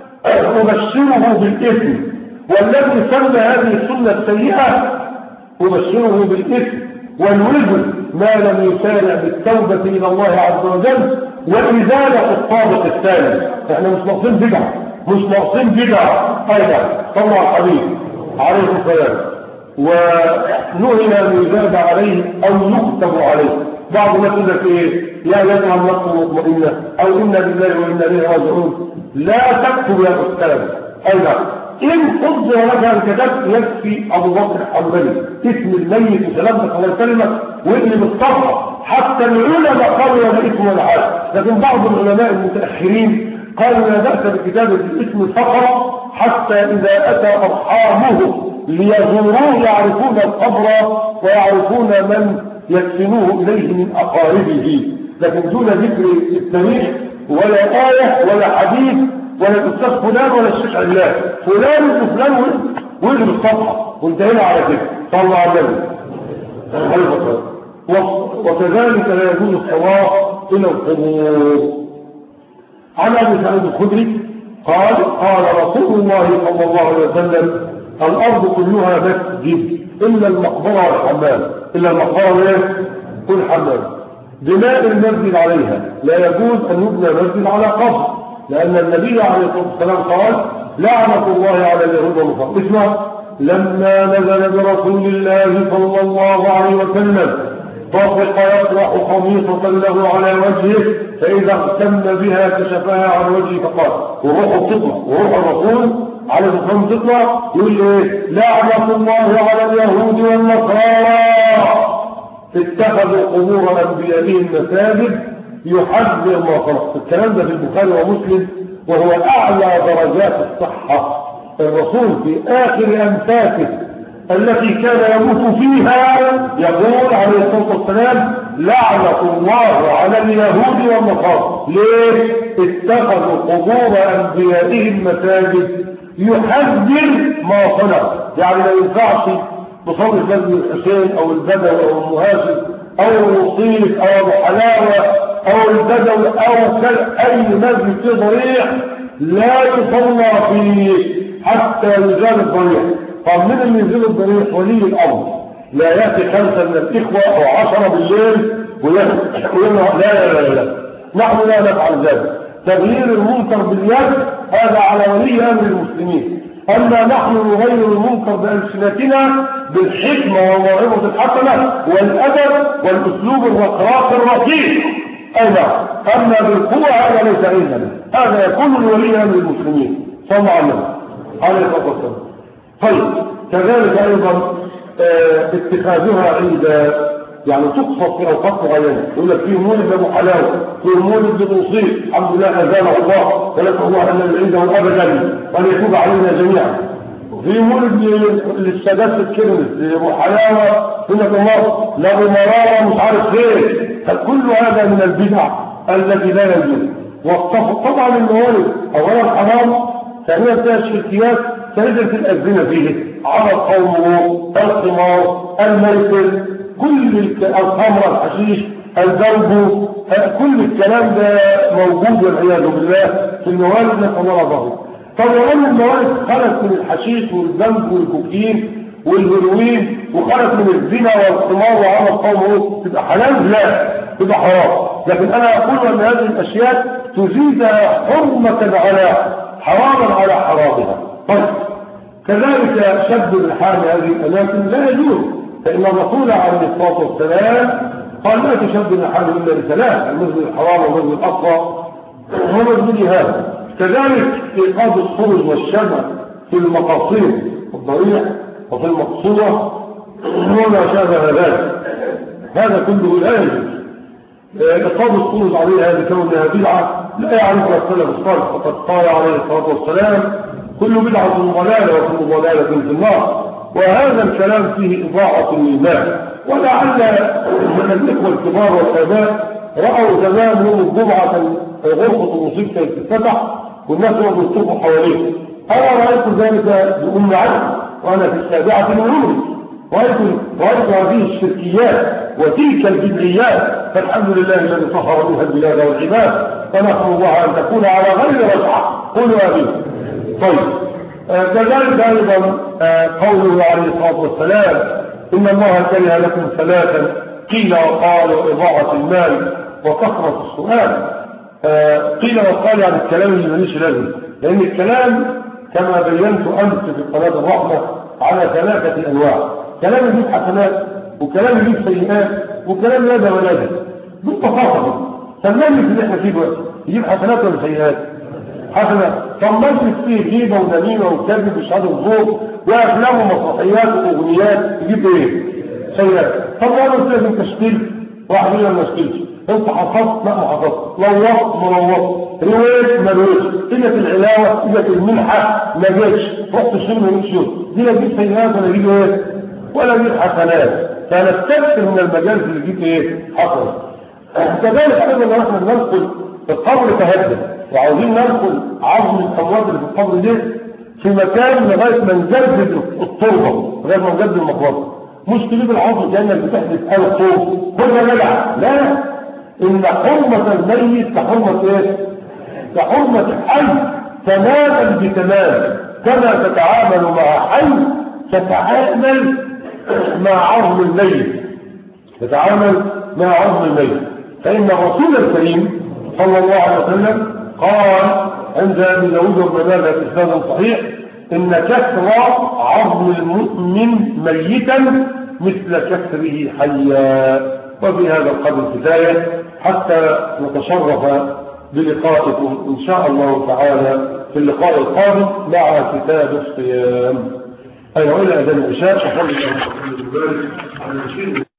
A: أبشره بالإثم. والذي سمى هذه السنة السيئة أبشره بالإثم والوزر ما لم يسارع بالتوبة إلى الله عز وجل وإزالة الطابق الثاني. احنا مش ناقصين بدع، مش ناقصين بدع. أيضا صلى على الحبيب عليه السلام. ونهي أن يزاد عليه أو يكتب عليه. بعض الناس يقول لك ايه؟ يا ليتها النفس مطمئنة، او إنا لله وإنا إليه راجعون. لا تكتب يا أستاذ. أيضا إن حفظ لك الكتاب يكفي أبو بكر الحنبلي اسم الميت وسلامتك الله يسلمك واقلب الصفحة. حتى العلماء قالوا ولا اسم ولا حاجة، لكن بعض العلماء المتأخرين قالوا لا بأس بكتابة الاسم فقط حتى إذا أتى أرحامه ليزوروه يعرفون القبر ويعرفون من يدفنوه إليه من أقاربه، لكن دون ذكر التاريخ ولا آية ولا حديث ولا الأستاذ فلان ولا الشيخ علان فلان ابن فلان ويجب الصفحة وانتهينا على كده. صلى الله عليه وسلم. وكذلك لا يجوز الصلاة إلى القبور. عن أبي سعيد الخدري قال: قال رسول الله صلى الله عليه وسلم: الأرض كلها مسجد إلا المقبرة والحمام. إلا المقبرة والحمام. بناء المسجد عليها لا يجوز أن يبنى مسجد على قبر، لأن النبي عليه الصلاة والسلام قال: لعنة الله على اليهود والنصارى. اسمع: لما نزل برسول الله صلى الله عليه وسلم طفق يطرح قميصة له على وجهه، فإذا اغتم بها كشفها عن وجهه فقال: وروح تطلع، وروح الرسول عليه الصلاة والسلام تطلع يقول ايه؟ لعنة الله على اليهود والنصارى اتخذوا قبور أنبيائهم مساجد يحذر ما خلق. الكلام ده في البخاري ومسلم وهو أعلى درجات الصحة. الرسول في آخر أنفاسه التي كان يموت فيها يقول عليه الصلاة والسلام: لعنة الله على اليهود والنصارى. ليه؟ اتخذوا قبور أنبيائهم مساجد يحذر ما صنع. يعني ما ينفعش تصلي مسجد الحسين أو البدوي أو المهاجر أو الوصيف أو أبو حلاوة أو البدوي أو أي مسجد فيه ضريح لا يصلى فيه حتى يزال الضريح. طب من اللي يزيل الضريح؟ ولي الأمر. لا يأتي 5 من الإخوة أو 10 بالليل ويقول لا نحن لا نفعل ذلك. تغيير المنكر باليد هذا على ولي أمر المسلمين. أما نحن نغير المنكر بألسنتنا بالحكمة والموعظة الحسنة والأدب والأسلوب الرقراق الرقيق. أيضا أما بالقوة هذا ليس عندنا، هذا يكون لولي أمر المسلمين صلى الله عليه وسلم. طيب كذلك أيضا اتخاذها عند يعني تقصد في أوقات معينة. يقول لك فيه مولد أبو حلاوة، فيه مولد بتوصيل، الحمد لله أزاله الله ولكن الله أن عنده أبدا وأن يتوب علينا جميعا. وفي مولد للسادات الكرمس لأبو حلاوة هنا في مصر لأبو مرارة مش عارف فين. فكل هذا من البدع التي لا يجوز. والصف طبعا الموالد أولا حرام، ثانيا فيها الشركيات، ثالثا في الأزمنة فيه عرض قومه القمار الميسر كل الخمر الحشيش الدرب كل الكلام ده موجود والعياذ بالله في الموارد نسأل الله ظهره. طب لو الموارد خرج من الحشيش والذنب والكوكين والهيروين وخرج من الزنا والقمار وعرض قومه تبقى حلال؟ لا، تبقى حرام. لكن انا اقول ان هذه الاشياء تزيدها حرمة على حراما على حرامها. طيب كذلك شد الرحال هذه الاماكن لا يجوز، فان الرسول عليه الصلاه والسلام قال لا تشد الرحال الا لثلاث: المسجد الحرام والمسجد الاقصى ومسجد هذا. كذلك ايقاظ الصرج والشمع في المقاصير والضريح وفي المقصوره وما شابه ذلك، هذا كله لا يجوز. إيقاظ الصرج عليه هذه كونها بدعة لا يعرفها السلف الصالح، فقد قال عليه الصلاة والسلام: كل بدعة ضلالة وكل ضلالة في النار. وهذا الكلام فيه إضاعة للمال. ولعل من الإخوة الكبار والآباء رأوا زمان يوم الجمعة غرفة الموسيقى تتفتح والناس يقعدوا يصطفوا حواليه. أنا رأيت ذلك بأم عين وأنا في السابعة من عمري، رأيت هذه الشركيات وتلك البدعيات، فالحمد لله الذي طهر بها البلاد والعباد، فنحن الله أن تكون على غير رجعة. قولوا آمين. طيب كذلك أيضا قوله عليه الصلاة والسلام: إن الله كره لكم ثلاثا قيل وقال وإضاعة المال وكثرة السؤال. قيل وقال يعني الكلام اللي ماليش لازم، لأن الكلام كما بينت أمس في قناة الرحمة على ثلاثة أنواع: كلام يجيب حسنات، وكلام يجيب سيئات، وكلام لا ده ولا ده بالتفاصيل. فالنبي في اللي احنا فيه دلوقتي يجيب حسنات ولا سيئات؟ حسنات. طب مجلس فيه غيبه ونميمه وكذب وشهاده وزور وافلام ومسرحيات واغنيات يجيب ايه؟ سيئات. طب انا قلت لازم تشكيل واحد يقول ما اشكيلش، انت حفظت لا ما حفظت، لوظت ما لوظت، رويت ما رويتش، اجت العلاوه اجت المنحه ما جاتش، رحت الشغل ما جيتش، دي لا تجيب سيئات ولا تجيب ايه؟ ولا تجيب حسنات. فنستكثر من المجال اللي يجيب ايه؟ حسنات. كذلك ايضا لو احنا بندخل القبر تهدد وعاوزين ندخل عظم الاموات اللي في القبر دي في مكان لغايه ما نجدد التربه، لغايه ما نجدد المقبره، مش تجيب العظم كانك بتحدث آلة التربه كل جدع. لا، ان حرمه الميت كحرمه ايه؟ كحرمه الحي تماما بتمام. كما تتعامل مع حي تتعامل مع عظم الميت، تتعامل مع عظم الميت. فإن الرسول الكريم صلى الله عليه وسلم قال عند ابي داود وابن ماجه بإسناد صحيح: إن كسر عظم المؤمن ميتا مثل كسره حيا. وفي هذا القدر كفاية حتى نتشرف بلقائكم إن شاء الله تعالى في اللقاء القادم مع كتاب الصيام. أيها إلى أذان العشاء.